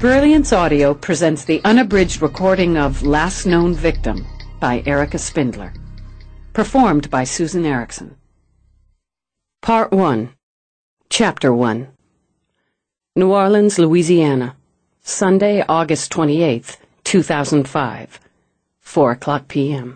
Brilliance Audio presents the unabridged recording of Last Known Victim by Erica Spindler, performed by Susan Erickson. Part 1, Chapter 1. New Orleans, Louisiana, Sunday, August 28th, 2005, 4:00 p.m.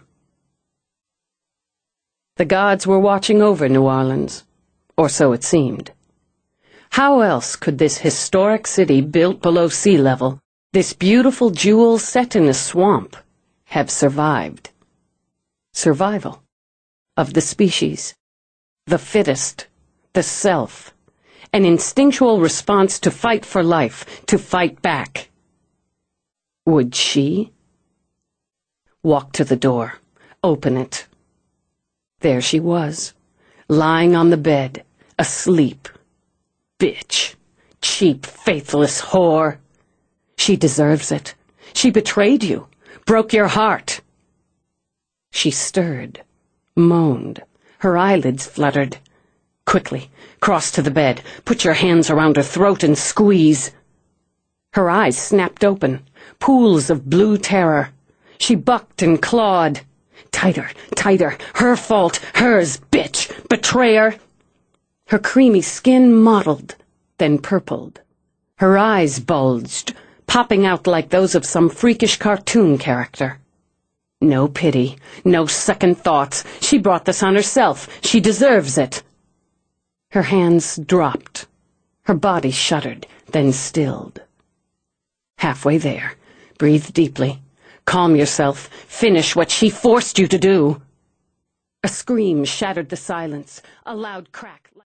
The gods were watching over New Orleans, or so it seemed. How else could this historic city built below sea level, this beautiful jewel set in a swamp, have survived? Survival of the species, the fittest, the self, an instinctual response to fight for life, to fight back. Would she? Walk to the door, open it. There she was, lying on the bed, asleep. Bitch. Cheap, faithless whore. She deserves it. She betrayed you, broke your heart. She stirred, moaned. Her eyelids fluttered. Quickly, cross to the bed, put your hands around her throat and squeeze. Her eyes snapped open, pools of blue terror. She bucked and clawed. Tighter, tighter. Her fault, hers, bitch, betrayer. Her creamy skin mottled, then purpled. Her eyes bulged, popping out like those of some freakish cartoon character. No pity, no second thoughts. She brought this on herself. She deserves it. Her hands dropped. Her body shuddered, then stilled. Halfway there. Breathe deeply. Calm yourself. Finish what she forced you to do. A scream shattered the silence. A loud crack.